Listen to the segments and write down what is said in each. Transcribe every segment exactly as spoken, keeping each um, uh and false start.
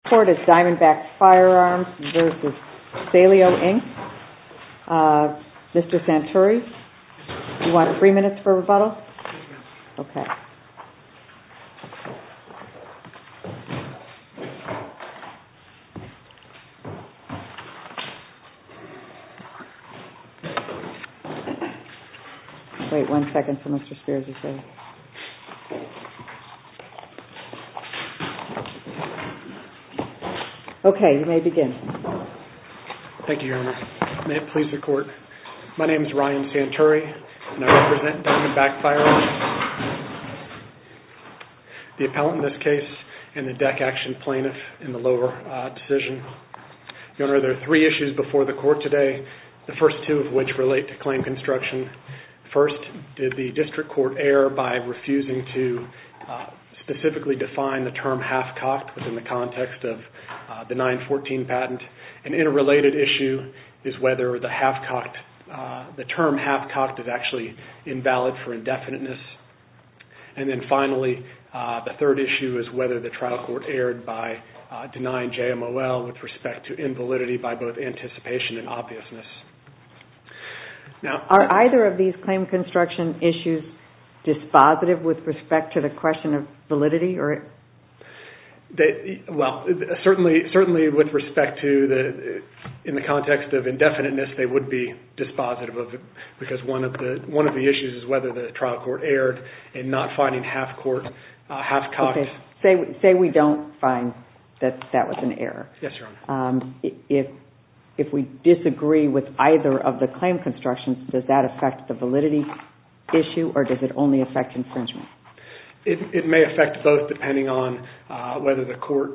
Court is Diamondback Firearms versus Salio, Incorporated. Uh, Mister Santuri, you want three minutes for rebuttal? Okay. Wait one second for Mister Spears to say. Okay, you may begin. Thank you, Your Honor. May it please the Court. My name is Ryan Santuri, and I represent Diamondback Firearms, the appellant in this case, and the deck action plaintiff in the lower uh, decision. Your Honor, there are three issues before the Court today, the first two of which relate to claim construction. First, did the District Court err by refusing to uh, specifically define the term half-cocked within the context of uh, the nine fourteen patent? An interrelated issue is whether the half-cocked, uh, the term half-cocked is actually invalid for indefiniteness. And then finally, uh, the third issue is whether the trial court erred by uh, denying J M O L with respect to invalidity by both anticipation and obviousness. Now, are either of these claim construction issues dispositive with respect to the question of validity, or? They, well, certainly, certainly with respect to the, in the context of indefiniteness, they would be dispositive of it, because one of the one of the issues is whether the trial court erred in not finding half court, uh, half cocked. Okay. Say say we don't find that that was an error. Yes, Your Honor. Um, if if we disagree with either of the claim constructions, does that affect the validity issue, or does it only affect infringement? It, it may affect both, depending on uh, whether the court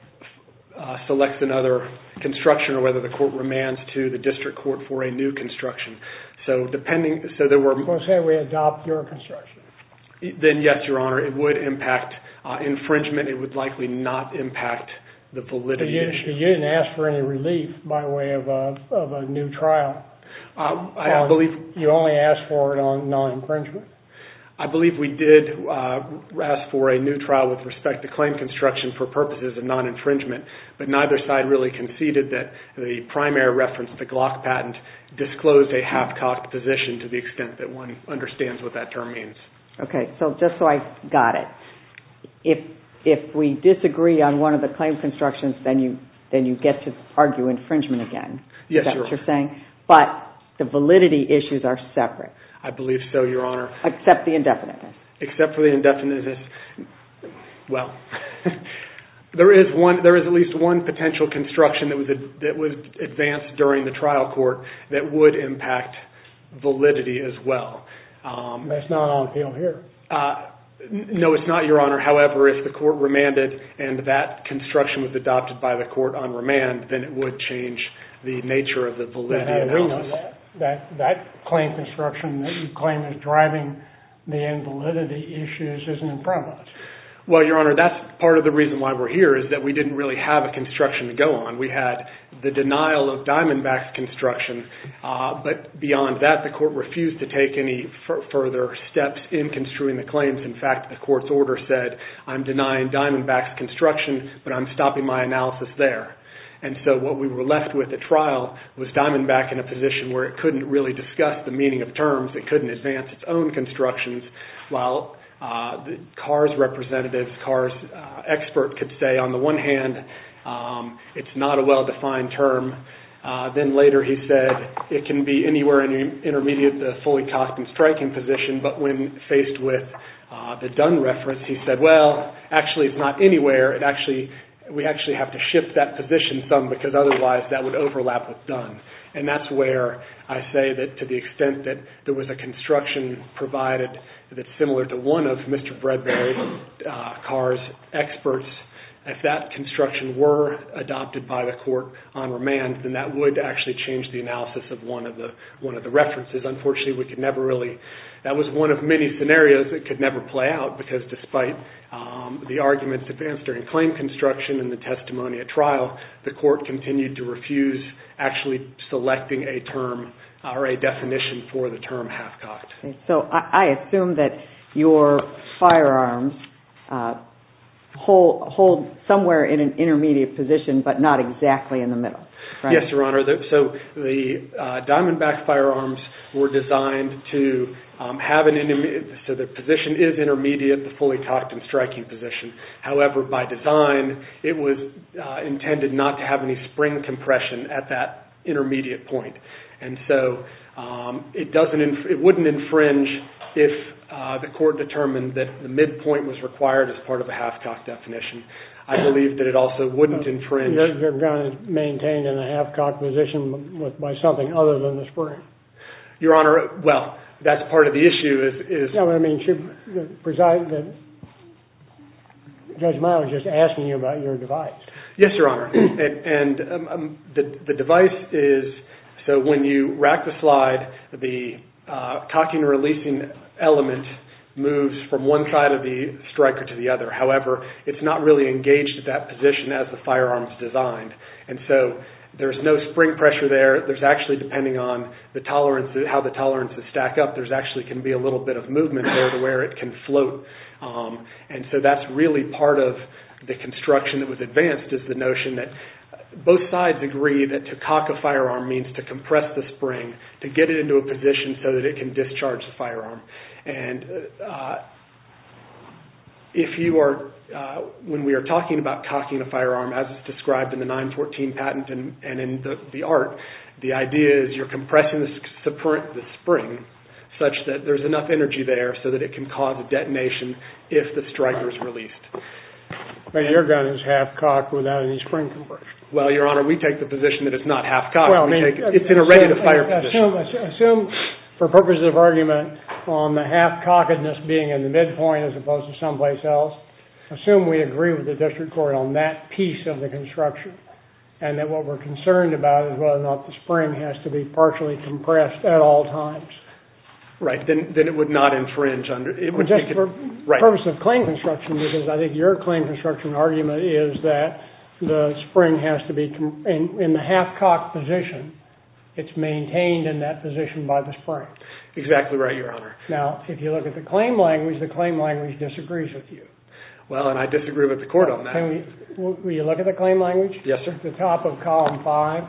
uh, selects another construction or whether the court remands to the district court for a new construction. So, depending, so there were. Well, say we adopt your construction. Then, yes, Your Honor, it would impact uh, infringement. It would likely not impact the validity so you, issue. So you didn't ask for any relief by way of a of a new trial. Uh, I, I believe you only asked for it on non-infringement. I believe we did uh, ask for a new trial with respect to claim construction for purposes of non-infringement, but neither side really conceded that the primary reference, the Glock patent, disclosed a half-cocked position to the extent that one understands what that term means. Okay, so just so I got it, if if we disagree on one of the claim constructions, then you then you get to argue infringement again. Yes, Is that Your what you're saying? But the validity issues are separate. I believe so, Your Honor. Except the indefiniteness. Except for the indefiniteness. Well, there is one. There is at least one potential construction that was that was advanced during the trial court that would impact validity as well. Um, That's not on appeal here. Uh, no, it's not, Your Honor. However, if the court remanded and that construction was adopted by the court on remand, then it would change the nature of the validity analysis. We know that. That that claim construction that you claim is driving the invalidity issues isn't in front of us. Well, Your Honor, that's part of the reason why we're here, is that we didn't really have a construction to go on. We had the denial of Diamondback's construction, uh, but beyond that, the court refused to take any f- further steps in construing the claims. In fact, the court's order said, I'm denying Diamondback's construction, but I'm stopping my analysis there. And so what we were left with at trial was Diamondback in a position where it couldn't really discuss the meaning of terms. It couldn't advance its own constructions, while uh, the CARS representatives, CARS uh, expert could say, on the one hand, um, it's not a well-defined term. Uh, then later he said it can be anywhere in the intermediate, the fully cocked and striking position, but when faced with uh, the Dunn reference, he said, well, actually it's not anywhere. It actually we actually have to shift that position some, because otherwise that would overlap with Dunn. And that's where I say that to the extent that there was a construction provided that's similar to one of Mister Bradbury, uh, CARS experts, if that construction were adopted by the court on remand, then that would actually change the analysis of one of the one of the references. Unfortunately, we could never really. That was one of many scenarios that could never play out, because despite um, the arguments advanced during claim construction and the testimony at trial, the court continued to refuse actually selecting a term uh, or a definition for the term half-cocked. Okay, so I, I assume that your firearms uh, hold, hold somewhere in an intermediate position, but not exactly in the middle. Right? Yes, Your Honor. So the uh, Diamondback firearms were designed to um, have an intermediate, so the position is intermediate, the fully cocked and striking position. However, by design, it was uh, intended not to have any spring compression at that intermediate point. And so um, it doesn't, inf- it wouldn't infringe if uh, the court determined that the midpoint was required as part of a half-cock definition. I believe that it also wouldn't infringe. Your, your gun is maintained in a half-cocked position with, by something other than the spring. Your Honor, well, that's part of the issue. Is, is no, I mean, should the preside the Judge Meyer was just asking you about your device. Yes, Your Honor, and, and um, um, the the device is so when you rack the slide, the uh, cocking and releasing element moves from one side of the striker to the other. However, it's not really engaged at that position as the firearm is designed. And so there's no spring pressure there. There's actually, depending on the tolerance, how the tolerances stack up, there's actually can be a little bit of movement there to where it can float. Um, and so that's really part of the construction that was advanced, is the notion that both sides agree that to cock a firearm means to compress the spring, to get it into a position so that it can discharge the firearm. And uh, if you are, uh, when we are talking about cocking a firearm, as it's described in the nine fourteen patent and, and in the, the art, the idea is you're compressing the, the spring such that there's enough energy there so that it can cause a detonation if the striker is released. But your gun is half-cocked without any spring compression. Well, Your Honor, we take the position that it's not half-cocked. Well, I mean, take, it's in a ready-to-fire position. Assume, assume, for purposes of argument, on the half-cockedness being in the midpoint as opposed to someplace else, assume we agree with the district court on that piece of the construction, and that what we're concerned about is whether or not the spring has to be partially compressed at all times. Right, then then it would not infringe under it would just it, for right. purpose of claim construction, because I think your claim construction argument is that the spring has to be com- in, in the half-cocked position. It's maintained in that position by the spring. Exactly right, Your Honor. Now, if you look at the claim language, the claim language disagrees with you. Well, and I disagree with the court on that. Can we, will you look at the claim language? Yes, sir. At the top of column five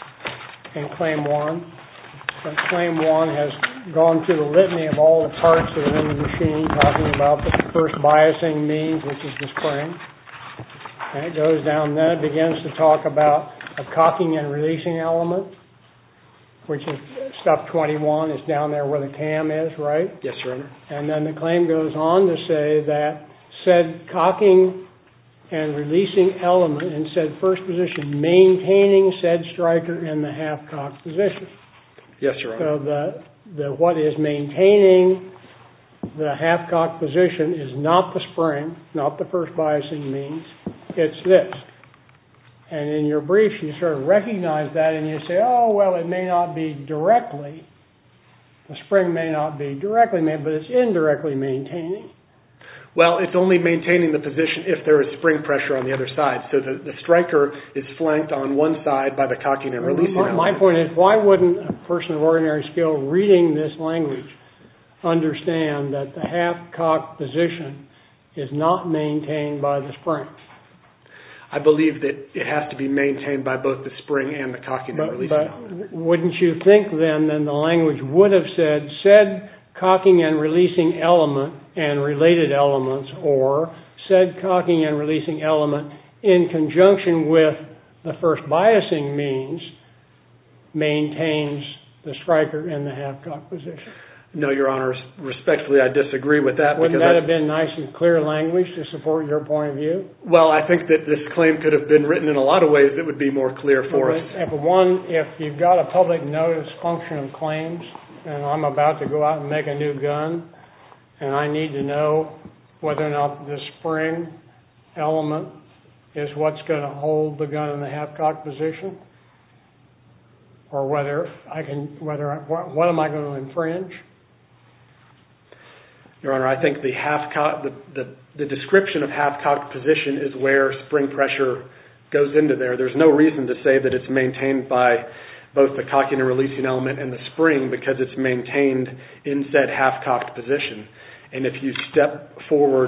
in claim one. And claim one has gone through the litany of all the parts that are in the machine, talking about the first biasing means, which is the spring. And it goes down, then it begins to talk about a cocking and releasing element, which is stuff twenty-one. It's down there where the cam is, right? Yes, Your Honor. And then the claim goes on to say that said cocking and releasing element in said first position, maintaining said striker in the half-cocked position. Yes, Your Honor. So the, the what is maintaining the half-cocked position is not the spring, not the first biasing means. It's this. And in your briefs, you sort of recognize that and you say, oh, well, it may not be directly. The spring may not be directly made, but it's indirectly maintaining. Well, it's only maintaining the position if there is spring pressure on the other side. So the, the striker is flanked on one side by the cocking and releasing my, element. My point is, why wouldn't a person of ordinary skill reading this language understand that the half-cocked position is not maintained by the spring? I believe that it has to be maintained by both the spring and the cocking but, and releasing but element. Wouldn't you think then, then the language would have said, said cocking and releasing element and related elements, or said cocking and releasing element in conjunction with the first biasing means maintains the striker in the half-cocked position? No, Your Honor. Respectfully, I disagree with that. Wouldn't that I, have been nice and clear language to support your point of view? Well, I think that this claim could have been written in a lot of ways that would be more clear for well, us. If one, if you've got a public notice function of claims, and I'm about to go out and make a new gun, and I need to know whether or not the spring element is what's going to hold the gun in the half-cocked position, or whether I can, whether I, what, what am I going to infringe? Your Honor, I think the half-cocked, the, the, the description of half-cocked position is where spring pressure goes into there. There's no reason to say that it's maintained by both the cocking and releasing element and the spring, because it's maintained in said half-cocked position. And if you step forward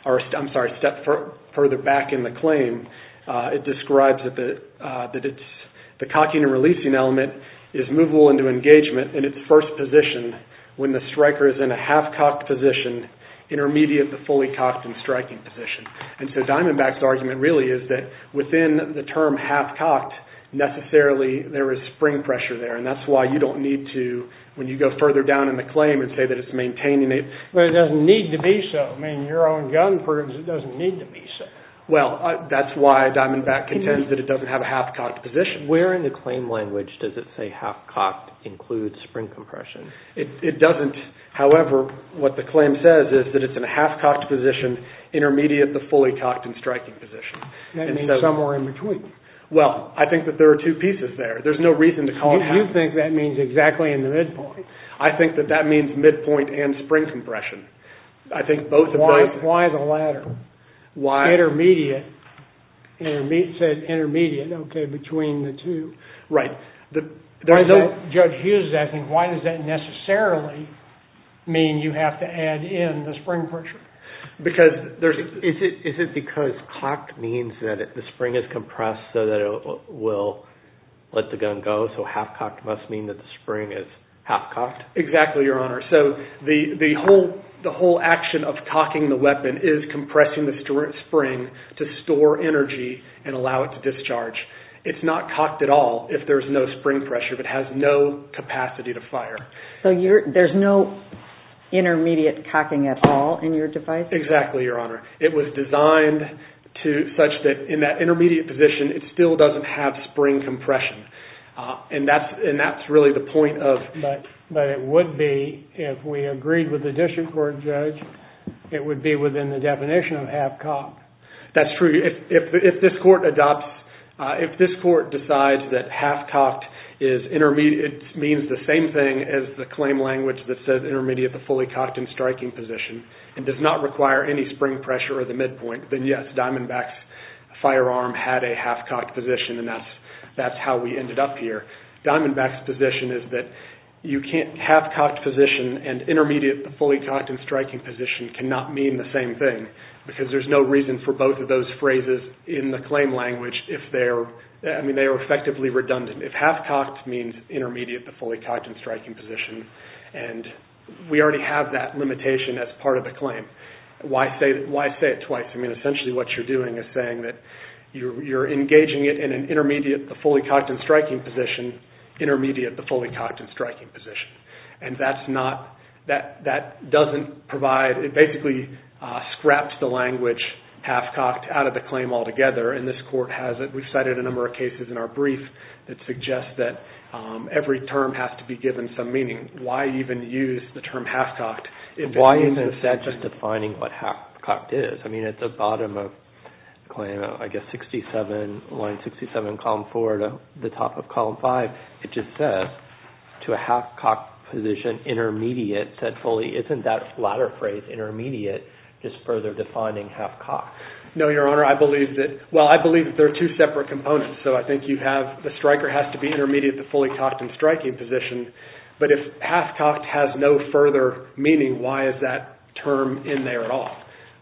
or I'm sorry, a step fur- further back in the claim, uh, it describes that the uh, that it's the cocking and releasing element is movable into engagement in its first position when the striker is in a half-cocked position, intermediate to fully cocked and striking position. And so Diamondback's argument really is that within the term half-cocked, necessarily there is spring pressure there, and that's why you don't need to, when you go further down in the claim and say that it's maintaining it. But it doesn't need to be so. I mean, your own gun proves it doesn't need to be so. Well, uh, that's why Diamondback contends that it doesn't have a half-cocked position. Where in the claim language does it say half-cocked includes spring compression? It, it doesn't. However, what the claim says is that it's in a half-cocked position, intermediate to fully cocked and striking position. That and means so, somewhere in between. Well, I think that there are two pieces there. There's no reason to call you, it half. You think that means exactly in the midpoint. I think that that means midpoint and spring compression. I think both of why, those. Why the latter? Why? Intermediate. Intermediate said intermediate, okay, between the two. Right. The, there's no, that, Judge Hughes is asking, why does that necessarily mean you have to add in the spring pressure? Because there's... Is it is it because cocked means that it, the spring is compressed so that it will let the gun go, so half-cocked must mean that the spring is half-cocked? Exactly, Your Honor. So the, the whole... The whole action of cocking the weapon is compressing the st- spring to store energy and allow it to discharge. It's not cocked at all if there's no spring pressure, but has no capacity to fire. So you're, there's no intermediate cocking at all in your device? Exactly, Your Honor. It was designed to such that in that intermediate position, it still doesn't have spring compression. Uh, and that's and that's really the point of... But, but it would be, if we agreed with the district court judge, it would be within the definition of half-cocked. That's true. If, if, if this court adopts, uh, if this court decides that half-cocked is intermediate, it means the same thing as the claim language that says intermediate to fully cocked and striking position, and does not require any spring pressure or the midpoint, then yes, Diamondback's firearm had a half-cocked position, and that's That's how we ended up here. Diamondback's position is that you can't half-cocked position and intermediate to fully cocked and striking position cannot mean the same thing, because there's no reason for both of those phrases in the claim language if they're, I mean, they are effectively redundant. If half-cocked means intermediate to fully cocked and striking position, and we already have that limitation as part of the claim. Why say, why say it twice? I mean, essentially what you're doing is saying that You're, you're engaging it in an intermediate to fully cocked and striking position, intermediate to fully cocked and striking position. And that's not, that that doesn't provide, it basically uh, scraps the language half-cocked out of the claim altogether, and this court has it. We've cited a number of cases in our brief that suggest that um, every term has to be given some meaning. Why even use the term half-cocked? Why isn't that just defining what half-cocked is? I mean, at the bottom of claim, I guess sixty-seven, line sixty-seven, column four to the top of column five, it just says to a half-cocked position, intermediate, said fully. Isn't that latter phrase, intermediate, just further defining half-cocked? No, Your Honor, I believe that, well, I believe that there are two separate components. So I think you have, the striker has to be intermediate to fully cocked and striking position, but if half-cocked has no further meaning, why is that term in there at all?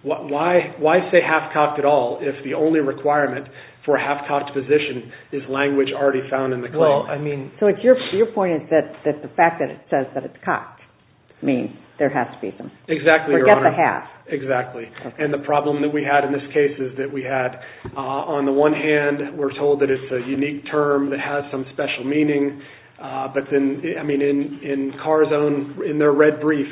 Why why say half-cocked at all if the only requirement for a half-cocked position is language already found in the claim? Well, I mean... So it's your your point is that, that the fact that it says that it's cocked means there has to be some... Exactly, Your Forget Honor. the half. Exactly. Okay. And the problem that we had in this case is that we had, uh, on the one hand, we're told that it's a unique term that has some special meaning, Uh, but then, I mean, in, in Carr's own, in their red brief,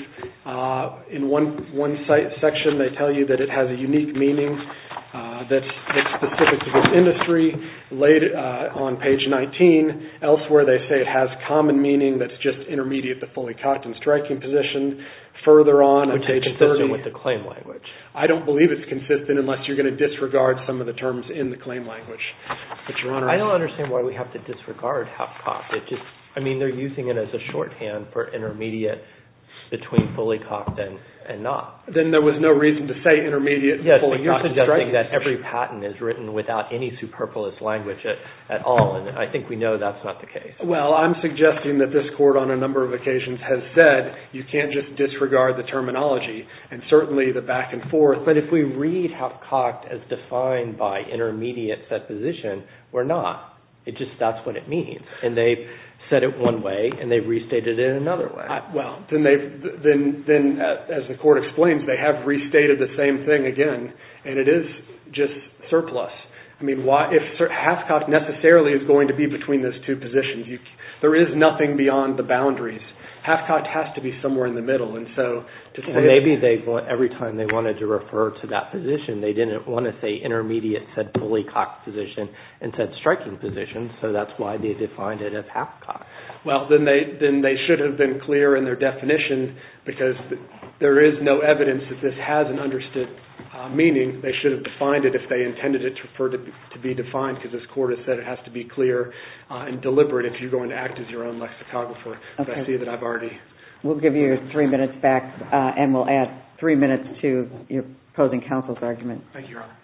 uh, in one one site section, they tell you that it has a unique meaning uh, that's, that's specific to this industry. Later uh, on page nineteen, elsewhere they say it has common meaning that's just intermediate to fully cocked and striking position. Further on, Which on page is consistent thirty, with the claim language. I don't believe it's consistent unless you're going to disregard some of the terms in the claim language. But Your Honor, I don't understand why we have to disregard half-cocked. It just, I mean, they're using it as a shorthand for intermediate between fully cocked and, and not. Then there was no reason to say intermediate. Yes, fully but you're cocked suggesting striking that every position. patent is written without any superfluous language at, at all, and I think we know that's not the case. Well, I'm suggesting that this court on a number of occasions has said you can't just disregard the terminology, and certainly the back and forth. But if we read half-cocked as defined by intermediate set position, we're not. It just, that's what it means. And they've said it one way, and they've restated it another way. I, well, then they then then uh, as the court explains, they have restated the same thing again, and it is just surplus. I mean, why if half-cocked necessarily is going to be between those two positions? You, there is nothing beyond the boundaries. Half-cocked has to be somewhere in the middle, and so to say well, maybe they want, every time they wanted to refer to that position, they didn't want to say intermediate said fully cocked position and said striking position, so that's why they defined it as half-cocked. Well, then they then they should have been clear in their definition, because there is no evidence that this has an understood uh, meaning. They should have defined it if they intended it to refer to be, to be defined, because this court has said it has to be clear uh, and deliberate if you're going to act as your own lexicographer. But Okay. I see that I've already... We'll give you three minutes back, uh, and we'll add three minutes to your opposing counsel's argument. Thank you, Your Honor.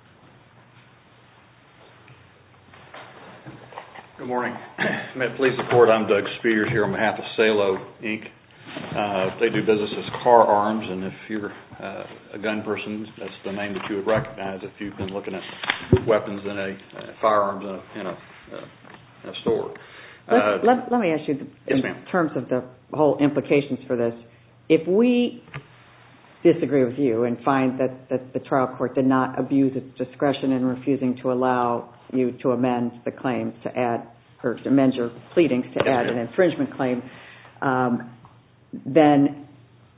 Good morning. May it please the Court, I'm Doug Spears here on behalf of Salo, Incorporated. Uh, they do business as Car Arms, and if you're uh, a gun person, that's the name that you would recognize if you've been looking at weapons in a uh, firearms in a, in a, uh, in a store. Uh, let, let me ask you, the, yes, in ma'am. terms of the whole implications for this, if we disagree with you and find that, that the trial court did not abuse its discretion in refusing to allow you to amend the claim to add, or to amend your pleadings to yes, add ma'am. an infringement claim, um, then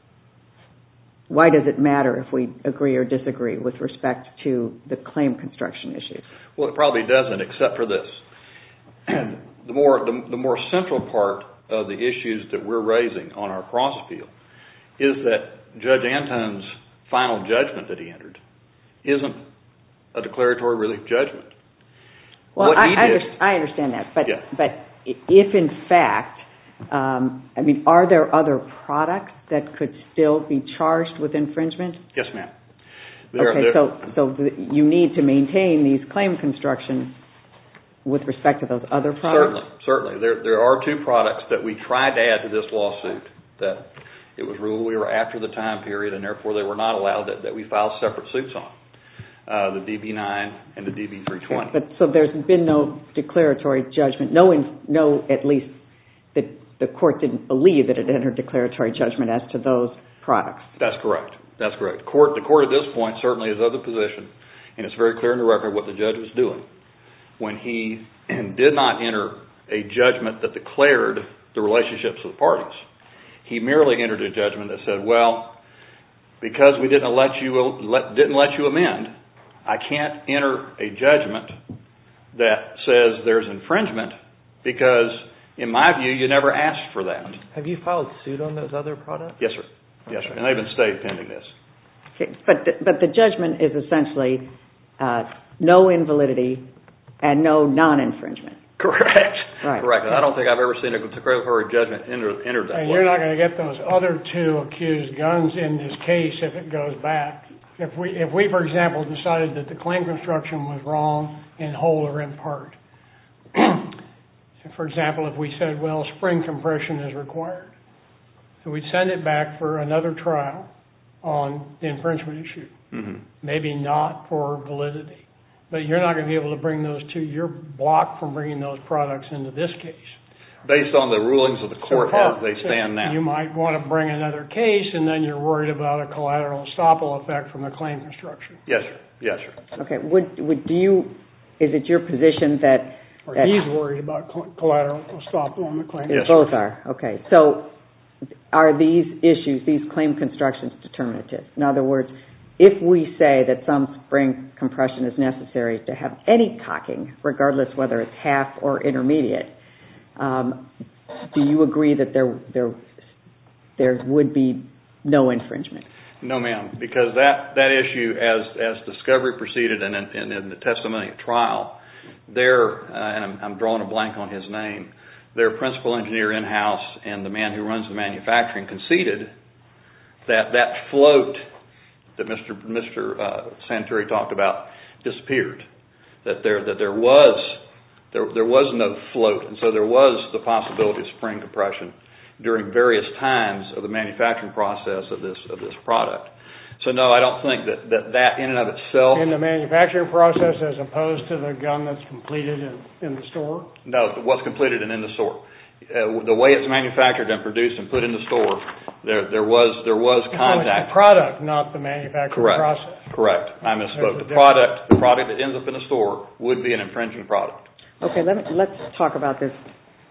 why does it matter if we agree or disagree with respect to the claim construction issues? Well, it probably doesn't, except for this. the more the, the more central part of the issues that we're raising on our cross appeal is that Judge Antone's final judgment that he entered isn't a declaratory relief judgment. Well, what I, he I, did, under, I understand that, but Yeah. but if in fact, um, I mean, are there other products that could still be charged with infringement? yes, ma'am. There- Okay, there- so so the, you need to maintain these claim constructions with respect to those other products? Certainly, certainly. There there are two products that we tried to add to this lawsuit that it was ruled we were after the time period, and therefore they were not allowed, that, that we filed separate suits on, uh, the D B nine and the D B three twenty. But so there's been no declaratory judgment, no, in, no at least that the court didn't believe that it entered declaratory judgment as to those products. That's correct. That's correct. Court, the court at this point certainly is of the position, and it's very clear in the record what the judge was doing when he did not enter a judgment that declared the relationships of the parties. He merely entered a judgment that said, well, because we didn't let you let, didn't let you amend, I can't enter a judgment that says there's infringement because, in my view, you never asked for that. Have you filed suit on those other products? Yes, sir. Yes, sir. And they've been stayed pending this. Okay, but the, but the judgment is essentially uh, no invalidity and no non-infringement. Correct. Right. Correct. And I don't think I've ever seen a declaratory judgment enter, entered that And way. you're not going to get those other two accused guns in this case if it goes back. If we, if we, for example, decided that the claim construction was wrong in whole or in part. For example, if we said, well, spring compression is required, so we'd send it back for another trial on the infringement issue. Mm-hmm. Maybe not for validity. But you're not going to be able to bring those two. You're blocked from bringing those products into this case. Based on the rulings of the court So far, as they stand now. You might want to bring another case, and then you're worried about a collateral estoppel effect from the claim construction. Yes, sir. Yes, sir. Okay, would would do you? Is it your position that Or that he's worried about col- collateral estoppel on the claim. Yes, both are? Okay, so are these issues, these claim constructions, determinative? In other words, if we say that some spring compression is necessary to have any cocking, regardless whether it's half or intermediate, um, do you agree that there there there would be no infringement? No, ma'am, because that, that issue, as as discovery proceeded and in, and in the testimony at trial, their, uh, and I'm, I'm drawing a blank on his name, their principal engineer in-house and the man who runs the manufacturing conceded that that float that Mister Mister Uh, Santuri talked about disappeared. That there that there was there there was no float, and so there was the possibility of spring compression during various times of the manufacturing process of this of this product. So no, I don't think that that, that in and of itself. In the manufacturing process, as opposed to the gun that's completed in, in the store. No, what's completed and in the store. Uh, the way it's manufactured and produced and put in the store, there there was there was contact. So it's the product, not the manufacturing Correct. process. Correct. I misspoke. There's The product, the product that ends up in the store would be an infringing product. Okay, let me, let's talk about this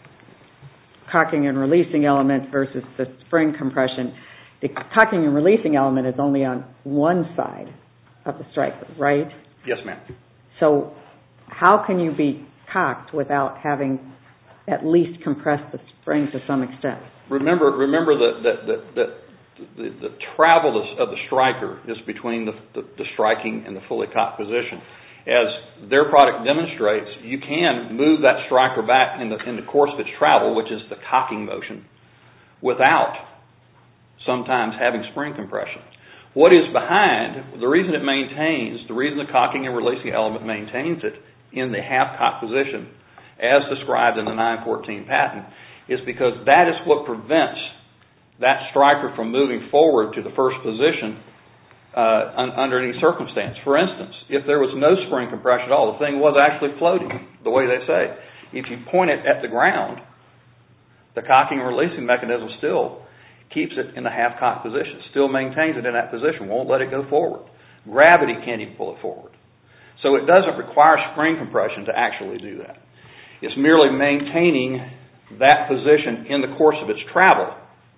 cocking and releasing element versus the spring compression. The cocking and releasing element is only on one side of the striker, right? Yes, ma'am. So how can you be cocked without having at least compress the spring to some extent? Remember, remember that that that, that the, the travel of the striker is between the, the, the striking and the fully cocked position. As their product demonstrates, you can move that striker back in the in the course of its travel, which is the cocking motion, without sometimes having spring compression. What is behind, the reason it maintains, the reason the cocking and releasing element maintains it in the half-cocked position, as described in the nine fourteen patent, is because that is what prevents that striker from moving forward to the first position uh, un- under any circumstance. For instance, if there was no spring compression at all, the thing was actually floating, the way they say. If you point it at the ground, the cocking and releasing mechanism still keeps it in the half-cocked position, still maintains it in that position, won't let it go forward. Gravity can't even pull it forward. So it doesn't require spring compression to actually do that. It's merely maintaining that position in the course of its travel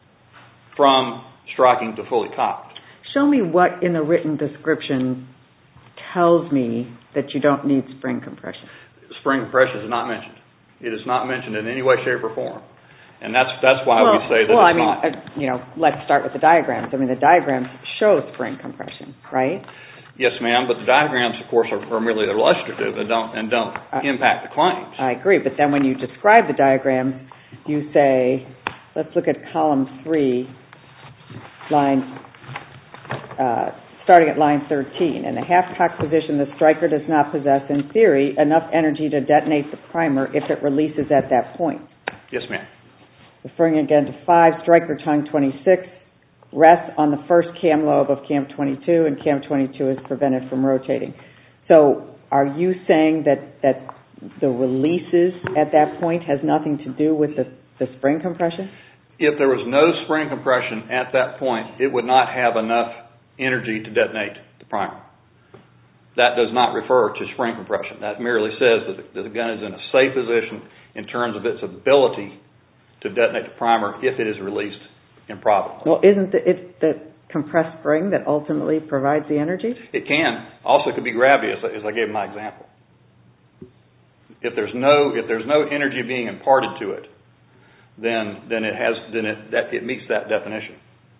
from striking to fully cocked. Show me what in the written description tells me that you don't need spring compression. Spring compression is not mentioned. It is not mentioned in any way, shape, or form. And that's that's why well, we say that well, it's I mean, not. Uh, you know, let's start with the diagrams. I mean, the diagrams show spring compression, right? Yes, ma'am, but the diagrams, of course, are, are merely illustrative and don't and don't uh, impact the claims. I agree, but then when you describe the diagrams, you say, let's look at column three, line, uh, starting at line thirteen. In the half-cocked position, the striker does not possess, in theory, enough energy to detonate the primer if it releases at that point. Yes, ma'am. Referring again to five, striker tongue twenty-six rests on the first cam lobe of cam twenty-two, and cam twenty-two is prevented from rotating. So are you saying that, that the releases at that point has nothing to do with the, the spring compression? If there was no spring compression at that point, it would not have enough energy to detonate the primer. That does not refer to spring compression. That merely says that the gun is in a safe position in terms of its ability to detonate the primer if it is released improperly. Well, isn't the, it the compressed spring that ultimately provides the energy? It can. Also, it could be gravity, as, as I gave my example. If there's no if there's no energy being imparted to it, then then it has then it that it meets that definition.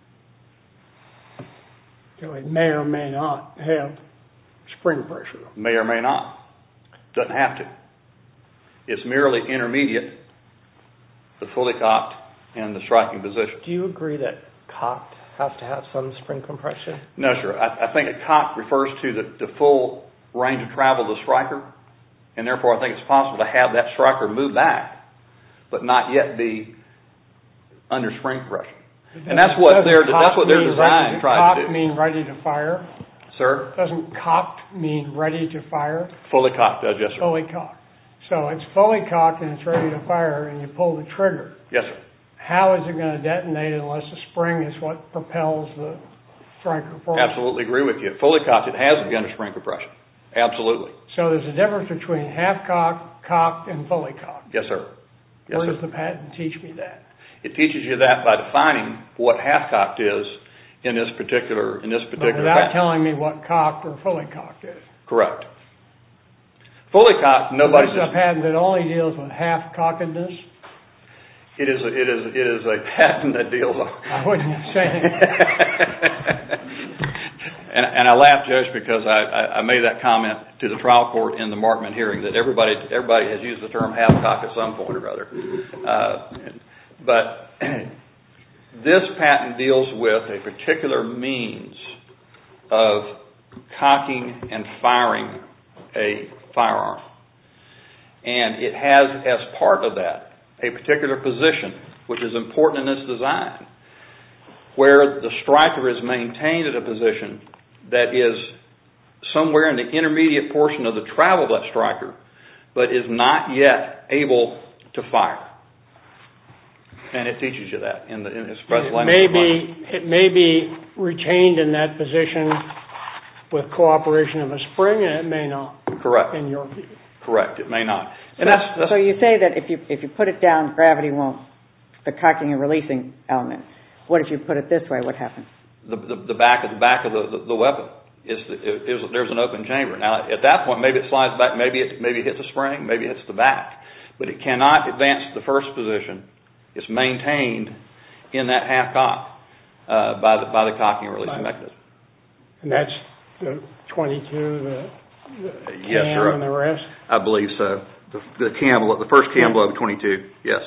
So it may or may not have spring pressure. May or may not. Doesn't have to. It's merely intermediate, the fully cocked and the striking position. Do you agree that cocked has to have some spring compression? No, sir. I, I think a cocked refers to the, the full range of travel of the striker, and therefore I think it's possible to have that striker move back, but not yet be under spring compression. And that's what their that's what their design tries to do. Cocked mean ready to fire? Sir? Doesn't cocked mean ready to fire? Fully cocked does, yes, sir. Fully cocked. So it's fully cocked and it's ready to fire, and you pull the trigger. Yes, sir. How is it going to detonate unless the spring is what propels the striker forward? Absolutely agree with you. Fully cocked, it has to be under spring compression. Absolutely. So there's a difference between half cocked, cocked, and fully cocked. Yes, sir. Yes, Where sir. does the patent teach me that? It teaches you that by defining what half cocked is in this particular in this particular But without patent. telling me what cocked or fully cocked is. Correct. Fully cocked, nobody. This is a patent that only deals with half cockedness. It is a, it is it is a patent that deals on. I wouldn't say it. and and I laugh, Judge, because I, I made that comment to the trial court in the Markman hearing that everybody everybody has used the term half cocked at some point or other. Uh, but this patent deals with a particular means of cocking and firing a firearm. And it has, as part of that, a particular position, which is important in this design, where the striker is maintained at a position that is somewhere in the intermediate portion of the travel of that striker, but is not yet able to fire. And it teaches you that in the in express it language. May be, it may be retained in that position with cooperation of a spring, and it may not. Correct. In your view. Correct. It may not. And so, that's, that's so you say that if you if you put it down, gravity won't, the cocking and releasing element. What if you put it this way? What happens? The, the, the back of the back of the, the, the weapon is, the, is there's an open chamber. Now at that point, maybe it slides back, maybe it maybe it hits a spring, maybe it hits the back, but it cannot advance to the first position. It's maintained in that half cock uh, by the by the cocking and releasing right. mechanism. And that's the twenty-two, the, the yes, cam sir. and the rest? I believe so. The, the cam, the first cam blow of twenty-two, yes.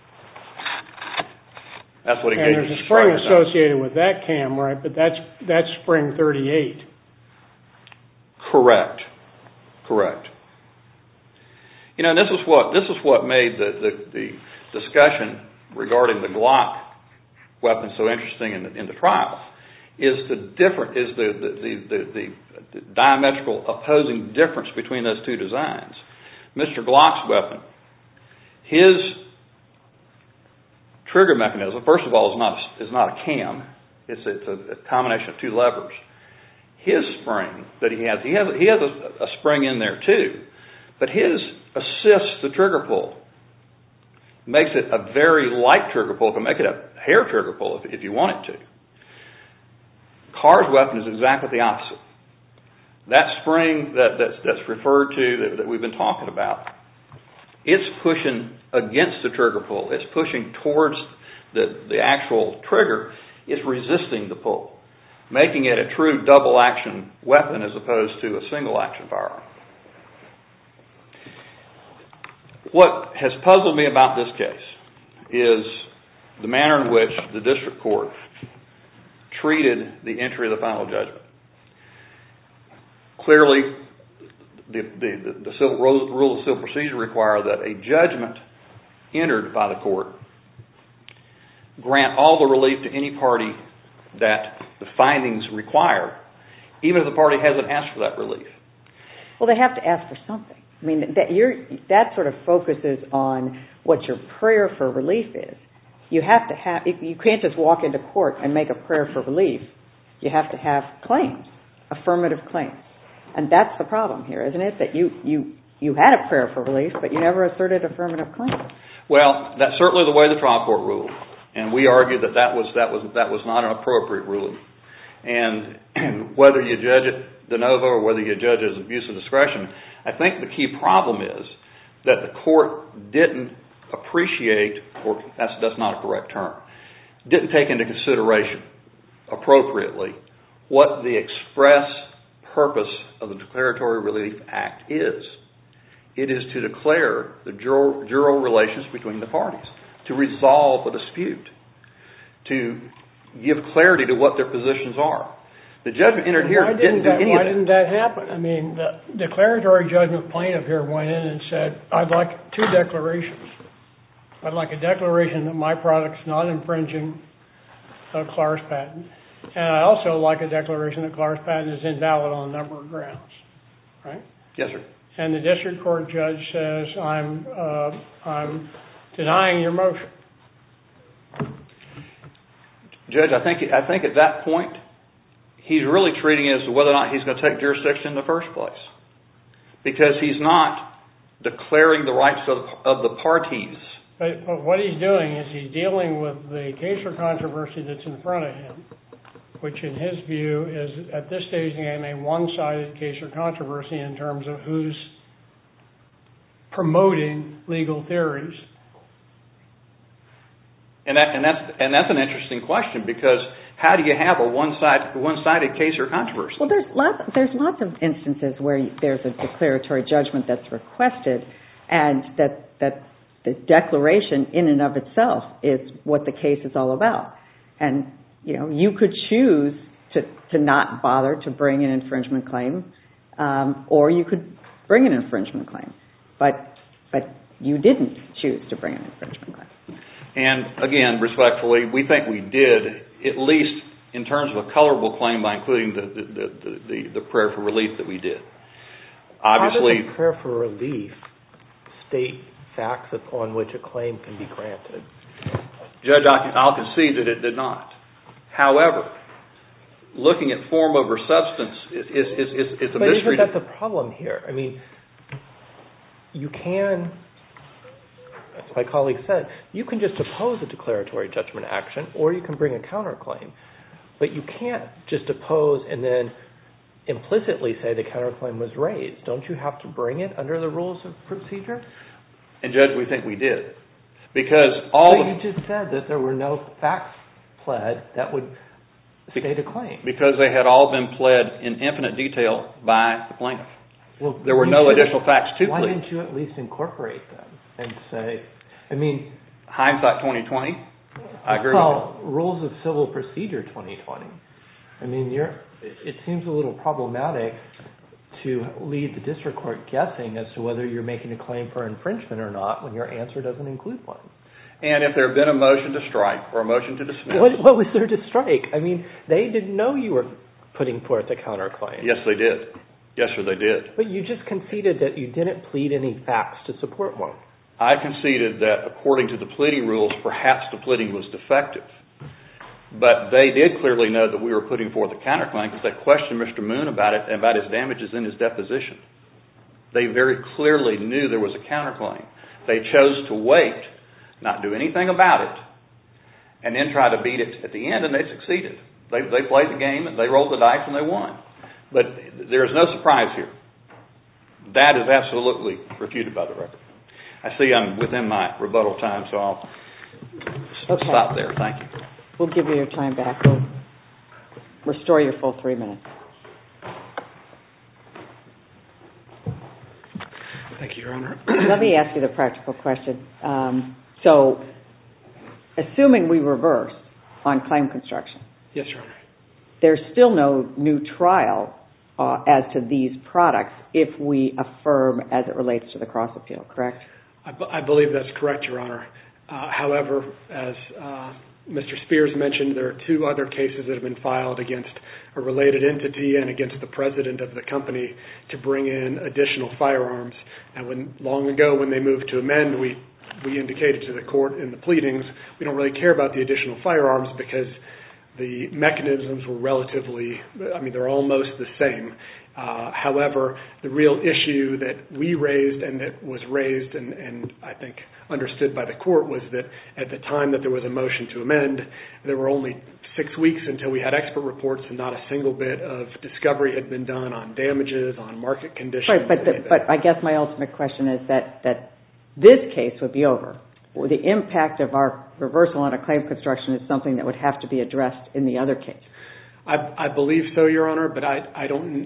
That's what and there's a spring associated with that cam, right? But that's that's spring thirty-eight. Correct. Correct. You know, this is what this is what made the, the, the discussion regarding the Glock weapon so interesting in the, in the trial. Is the different is the the, the, the the diametrical opposing difference between those two designs. Mister Glock's weapon, his trigger mechanism, first of all, is not is not a cam. It's it's a, a combination of two levers. His spring that he has, he has he has a, a spring in there too, but his assists the trigger pull. Makes it a very light trigger pull. It can make it a hair trigger pull if, if you want it to. Carr's weapon is exactly the opposite. That spring that, that's, that's referred to, that, that we've been talking about, it's pushing against the trigger pull. It's pushing towards the, the actual trigger. It's resisting the pull, making it a true double-action weapon as opposed to a single-action firearm. What has puzzled me about this case is the manner in which the district court treated the entry of the final judgment. Clearly, the, the, the civil, rule of civil procedure require that a judgment entered by the court grant all the relief to any party that the findings require, even if the party hasn't asked for that relief. Well, they have to ask for something. I mean, that you're, that sort of focuses on what your prayer for relief is. You have to have, you can't just walk into court and make a prayer for relief. You have to have claims, affirmative claims. And that's the problem here, isn't it? That you, you, you had a prayer for relief, but you never asserted affirmative claims. Well, that's certainly the way the trial court ruled. And we argued that that was, that was, that was not an appropriate ruling. And, and whether you judge it de novo or whether you judge it as abuse of discretion, I think the key problem is that the court didn't appreciate, or that's, that's not a correct term, didn't take into consideration appropriately what the express purpose of the Declaratory Relief Act is. It is to declare the juror, juror relations between the parties, to resolve a dispute, to give clarity to what their positions are. The judgment entered here didn't do that, any why of that. Why didn't that happen? I mean, the declaratory judgment plaintiff here went in and said, I'd like two declarations. I'd like a declaration that my product's not infringing a Clark's patent. And I also like a declaration that Clark's patent is invalid on a number of grounds. Right? Yes, sir. And the district court judge says, I'm, uh, I'm denying your motion. Judge, I think, I think at that point, he's really treating it as to whether or not he's going to take jurisdiction in the first place. Because he's not declaring the rights of, of the parties. But, but what he's doing is he's dealing with the case or controversy that's in front of him, which in his view is, at this stage in the game, a one-sided case or controversy in terms of who's promoting legal theories. And, that, and, that's, and that's an interesting question, because how do you have a one-sided, one-sided case or controversy? Well, there's lots, there's lots of instances where there's a declaratory judgment that's requested, and that, that the declaration in and of itself is what the case is all about. And, you know, you could choose to, to not bother to bring an infringement claim, um, or you could bring an infringement claim. But, but you didn't choose to bring an infringement claim. And, again, respectfully, we think we did, at least in terms of a colorable claim, by including the, the, the, the, the prayer for relief that we did. Obviously, how does a prayer for relief state facts upon which a claim can be granted? Judge, I'll concede that it did not. However, looking at form over substance is, is, is, is, is a but mystery. But isn't that the problem here? I mean, you can, as my colleague said, you can just oppose a declaratory judgment action, or you can bring a counterclaim. But you can't just oppose and then implicitly say the counterclaim was raised. Don't you have to bring it under the rules of procedure? And, Judge, we think we did. Because all but the... you just said that there were no facts pled that would state a claim. Because they had all been pled in infinite detail by the plaintiff. Well, there were no additional facts to plead. Why didn't you at least incorporate them and say, I mean... Hindsight twenty twenty, I agree well, with you. Rules of Civil Procedure twenty twenty. I mean, you're, it seems a little problematic to lead the district court guessing as to whether you're making a claim for infringement or not when your answer doesn't include one. And if there had been a motion to strike or a motion to dismiss... What, what was there to strike? I mean, they didn't know you were putting forth a counterclaim. Yes, they did. Yes, sir, they did. But you just conceded that you didn't plead any facts to support one. I conceded that according to the pleading rules, perhaps the pleading was defective. But they did clearly know that we were putting forth a counterclaim because they questioned Mister Moon about it and about his damages in his deposition. They very clearly knew there was a counterclaim. They chose to wait, not do anything about it, and then try to beat it at the end, and they succeeded. They, they played the game, and they rolled the dice, and they won. But there is no surprise here. That is absolutely refuted by the record. I see I'm within my rebuttal time, so I'll okay. stop there. Thank you. We'll give you your time back. We'll restore your full three minutes. Thank you, Your Honor. Let me ask you the practical question. Um, so, assuming we reverse on claim construction. Yes, Your Honor. There's still no new trial uh, as to these products if we affirm as it relates to the cross appeal, correct? I, b- I believe that's correct, Your Honor. Uh, however, as uh, Mister Spears mentioned, there are two other cases that have been filed against a related entity and against the president of the company to bring in additional firearms. And when long ago when they moved to amend, we, we indicated to the court in the pleadings, we don't really care about the additional firearms because the mechanisms were relatively, I mean, they're almost the same. Uh, however, the real issue that we raised and that was raised and, and I think understood by the court was that at the time that there was a motion to amend, there were only six weeks until we had expert reports and not a single bit of discovery had been done on damages, on market conditions. Right, but, the, but I guess my ultimate question is that, that this case would be over. Or the impact of our reversal on a claim construction is something that would have to be addressed in the other case. I, I believe so, Your Honor, but I, I don't.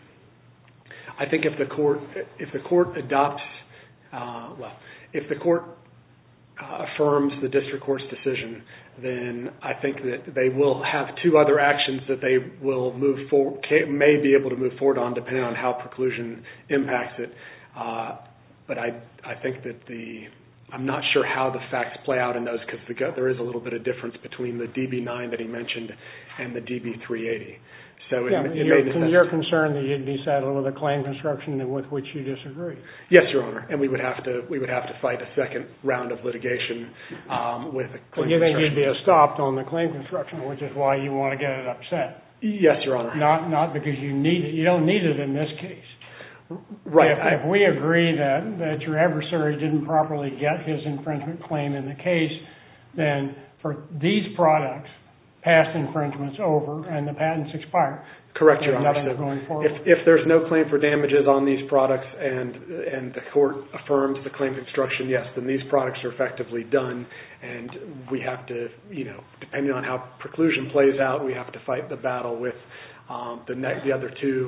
I think if the court if the court adopts, uh, well, if the court uh, affirms the district court's decision, then I think that they will have two other actions that they will move for, may be able to move forward on, depending on how preclusion impacts it. Uh, but I I think that the I'm not sure how the facts play out in those because the, there is a little bit of difference between the D B nine that he mentioned and the D B three eighty. So it, yeah, it you're, may necessitate. you're concerned that you'd be saddled with a claim construction with which you disagree. Yes, Your Honor, and we would have to we would have to fight a second round of litigation um, with a claim But you think construction. you'd be stopped on the claim construction, which is why you want to get it upset. Yes, Your Honor. Not not because you need it. You don't need it in this case. Right. If, I, if we agree that, that your adversary didn't properly get his infringement claim in the case, then for these products, past infringement's over and the patents expire. Correct, Your Honor. Nothing's So going forward. if, if there's no claim for damages on these products and and the court affirms the claim construction, yes, then these products are effectively done, and we have to, you know, depending on how preclusion plays out, we have to fight the battle with um, the ne- the other two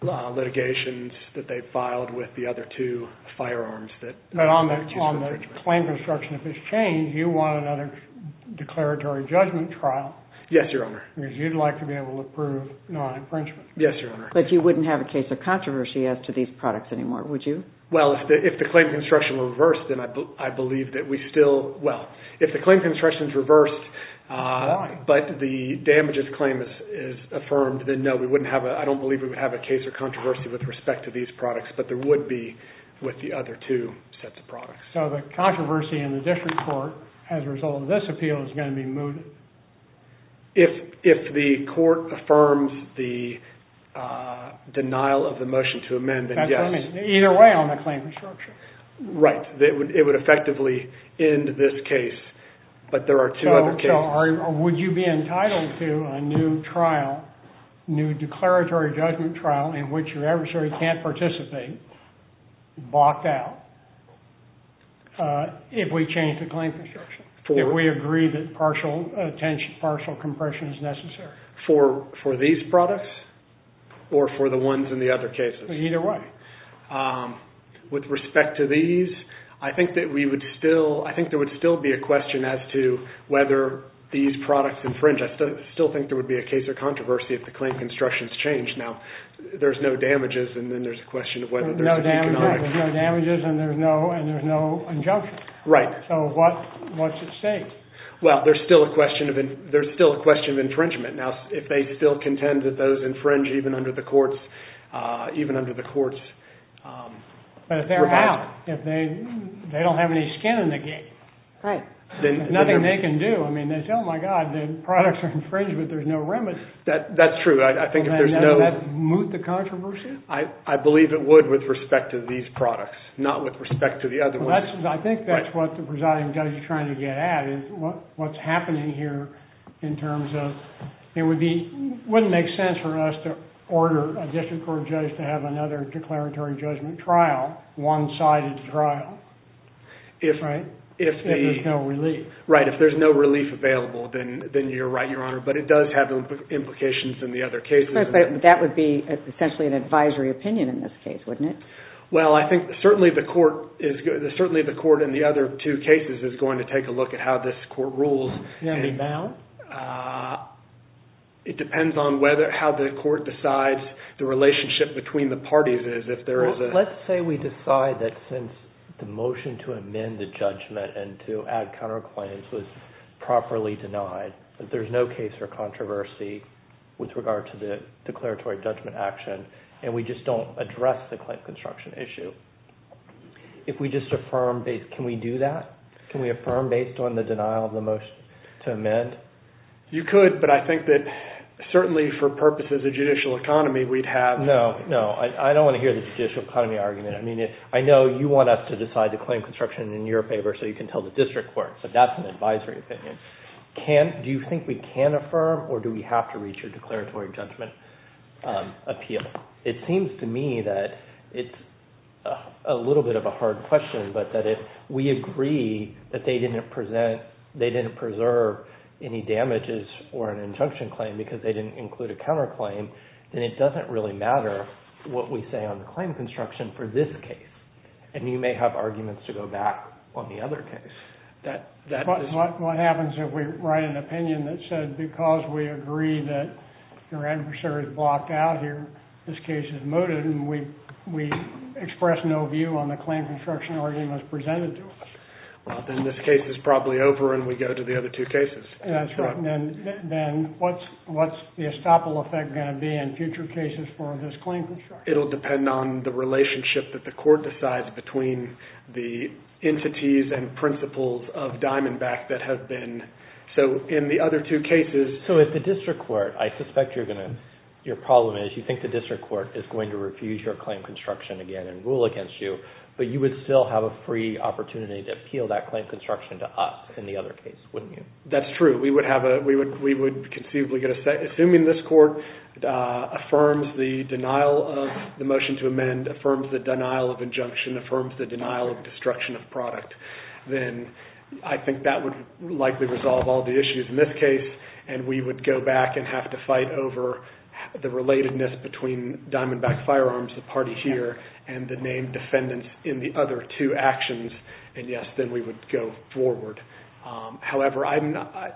uh, litigations that they filed with the other two firearms that. But on the accused on of the infringement. claim construction, if it's changed, you want another declaratory judgment trial Yes, Your Honor. because you'd like to be able to prove non-infringement. Yes, Your Honor. But you wouldn't have a case of controversy as to these products anymore, would you? Well, if the if the claim construction were reversed, then I, be, I believe that we still well, if the claim construction is reversed, uh, but the damages claim is, is affirmed, then no, we wouldn't have a. I don't believe we would have a case or controversy with respect to these products, but there would be with the other two sets of products. So the controversy in the district court as a result of this appeal is going to be mooted. If if the court affirms the uh, denial of the motion to amend, then That's yes. what I mean. Either way on the claim construction. Right. It would it would effectively end this case, but there are two so, other cases. So are, would you be entitled to a new trial, new declaratory judgment trial in which your adversary can't participate, blocked out, uh, if we change the claim construction? For, if we agree that partial uh, tension, partial compression is necessary? For for these products? Or for the ones in the other cases? Either way. Um, with respect to these, I think that we would still, I think there would still be a question as to whether these products infringe. I st- still think there would be a case of controversy if the claim constructions change. Now, there's no damages, and then there's a question of whether there's no an damages. economic... There's no damages, and there's no and there's no injunction. Right. So what what's at stake? Well, there's still a question of in, there's still a question of infringement. Now, if they still contend that those infringe, even under the courts, uh, even under the courts. Um, but if they're revised. out, if they they don't have any skin in the game, right? Then, there's nothing then they can do. I mean, they say, "Oh my God, the products are infringed, but there's no remedy." That that's true. I, I think well, if there's that, no, that moot the controversy. I, I believe it would with respect to these products, not with respect to the other Well, ones. that's I think that's Right. what the presiding judge is trying to get at is what what's happening here in terms of it would be wouldn't make sense for us to order a district court judge to have another declaratory judgment trial, one-sided trial. If right. If, if the, there's no relief. Right, if there's no relief available, then then you're right, Your Honor. But it does have impl- implications in the other cases. Right, but that would be essentially an advisory opinion in this case, wouldn't it? Well, I think certainly the court is certainly the court in the other two cases is going to take a look at how this court rules. Is going to be bound? Uh, it depends on whether how the court decides the relationship between the parties is. If there well, is a let's say we decide that since the motion to amend the judgment and to add counterclaims was properly denied, that there's no case or controversy with regard to the declaratory judgment action, and we just don't address the claim construction issue. If we just affirm, based, can we do that? Can we affirm based on the denial of the motion to amend? You could, but I think that certainly for purposes of judicial economy, we'd have... No, no, I, I don't want to hear the judicial economy argument. I mean, it, I know you want us to decide the claim construction in your favor so you can tell the district court, but that's an advisory opinion. Can, do you think we can affirm, or do we have to reach a declaratory judgment um, appeal? It seems to me that it's a, a little bit of a hard question, but that if we agree that they didn't present, they didn't preserve any damages or an injunction claim because they didn't include a counterclaim, then it doesn't really matter what we say on the claim construction for this case. And you may have arguments to go back on the other case. That, that what, is, what, what happens if we write an opinion that said because we agree that your adversary is blocked out here, this case is mooted, and we we express no view on the claim construction arguments presented to us? Well, then this case is probably over and we go to the other two cases. That's right. And then, then what's what's the estoppel effect going to be in future cases for this claim construction? It'll depend on the relationship that the court decides between the entities and principles of Diamondback that have been... So in the other two cases... So if the district court, I suspect you're going to... Your problem is you think the district court is going to refuse your claim construction again and rule against you, but you would still have a free opportunity to appeal that claim construction to us in the other case, wouldn't you? That's true. We would have a we would we would conceivably get a say, assuming this court uh, affirms the denial of the motion to amend, affirms the denial of injunction, affirms the denial of destruction of product, then I think that would likely resolve all the issues in this case, and we would go back and have to fight over the relatedness between Diamondback Firearms, the party here, and the named defendants in the other two actions, and yes, then we would go forward. Um, however, I'm not... I,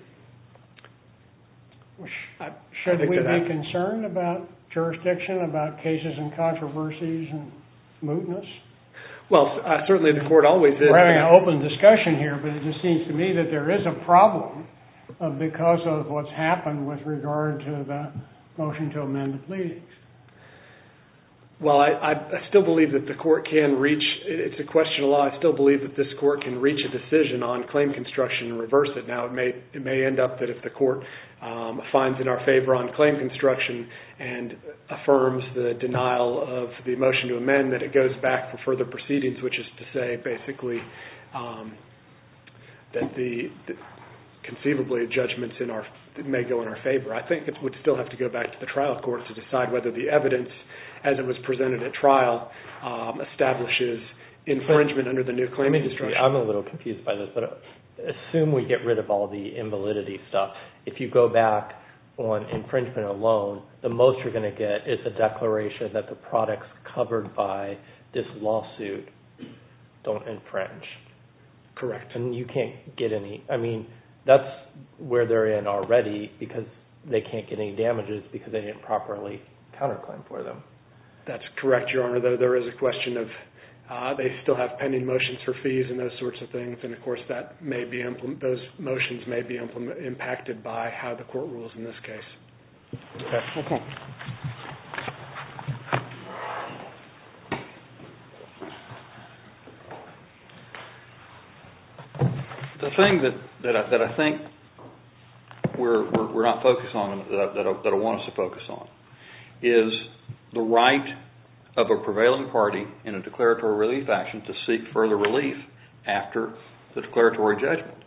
I, Should I we be that, concerned about jurisdiction, about cases and controversies and mootness? Well, uh, certainly the court always is. We're having an open discussion here, but it just seems to me that there is a problem uh, because of what's happened with regard to the motion to amend the pleadings. Well, I, I, I still believe that the court can reach, it's a question of law, I still believe that this court can reach a decision on claim construction and reverse it. Now, it may it may end up that if the court um, finds in our favor on claim construction and affirms the denial of the motion to amend, that it goes back for further proceedings, which is to say, basically, um, that the, the conceivably judgments in our may go in our favor. I think it would still have to go back to the trial court to decide whether the evidence as it was presented at trial um, establishes infringement but, under the new claim construction. I'm a little confused by this, but assume we get rid of all the invalidity stuff. If you go back on infringement alone, the most you're going to get is a declaration that the products covered by this lawsuit don't infringe. Correct. And you can't get any, I mean, that's where they're in already because they can't get any damages because they didn't properly counterclaim for them. That's correct, Your Honor, though there is a question of uh, they still have pending motions for fees and those sorts of things, and of course that may be implement, those motions may be implement, impacted by how the court rules in this case. Okay. Okay. The thing that that I, that I think we're, we're we're not focused on that I, that I, that I want us to focus on is the right of a prevailing party in a declaratory relief action to seek further relief after the declaratory judgment.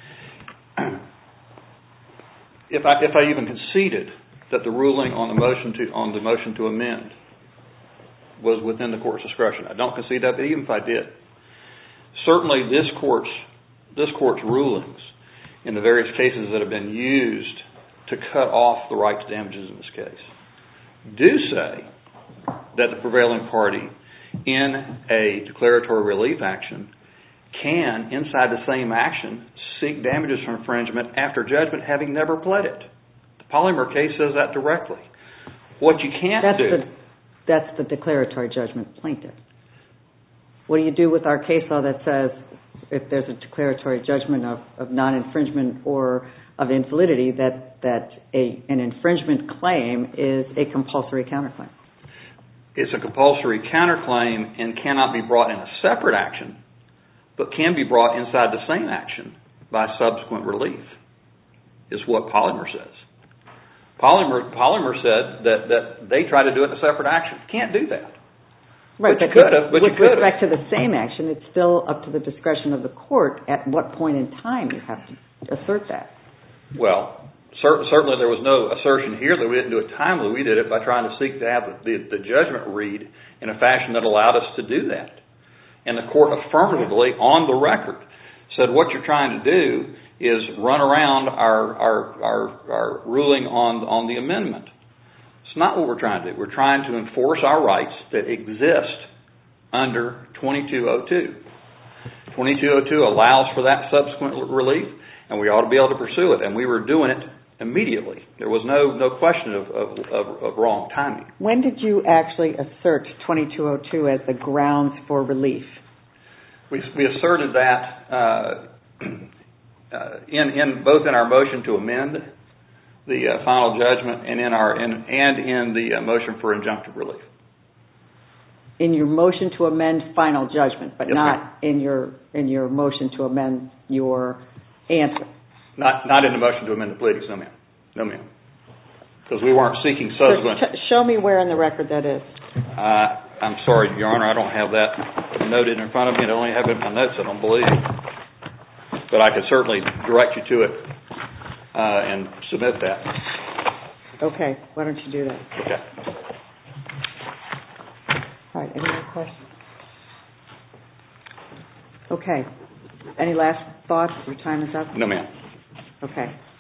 If I if I even conceded that the ruling on the motion to on the motion to amend was within the court's discretion, I don't concede that, but even if I did, certainly this court's this court's rulings in the various cases that have been used to cut off the right to damages in this case do say that the prevailing party in a declaratory relief action can, inside the same action, seek damages for infringement after judgment having never pled it. The Polymer case says that directly. What you can't that's do... The, that's the declaratory judgment plaintiff. What do you do with our case law that says if there's a declaratory judgment of, of non-infringement or of invalidity, that, that a, an infringement claim is a compulsory counterclaim? It's a compulsory counterclaim and cannot be brought in a separate action, but can be brought inside the same action by subsequent relief, is what Polymer says. Polymer, Polymer said that, that they try to do it in a separate action. Can't do that. Right, but you could have. But with you could respect have. to the same action, it's still up to the discretion of the court at what point in time you have to assert that. Well, cer- certainly there was no assertion here that we didn't do it timely. We did it by trying to seek to have the, the judgment read in a fashion that allowed us to do that. And the court affirmatively, on the record, said what you're trying to do is run around our our, our, our ruling on, on the amendment. It's not what we're trying to do. We're trying to enforce our rights that exist under twenty-two oh two. twenty-two oh two allows for that subsequent relief, and we ought to be able to pursue it. And we were doing it immediately. There was no no question of, of, of, of wrong timing. When did you actually assert twenty-two oh two as the grounds for relief? We, we asserted that uh, uh, in in both in our motion to amend the uh, final judgment and in our in, and in the uh, motion for injunctive relief. In your motion to amend final judgment, but yes, not ma'am. in your in your motion to amend your answer. Not not in the motion to amend the pleadings, no ma'am, no ma'am, because we weren't seeking subsequent. So sh- show me where in the record that is. Uh, I'm sorry, Your Honor, I don't have that noted in front of me. I only have it in my notes, I don't believe, but I could certainly direct you to it. Uh, and submit that. Okay, why don't you do that? Okay. All right, any more questions? Okay. Any last thoughts? Your time is up? No, ma'am. Okay.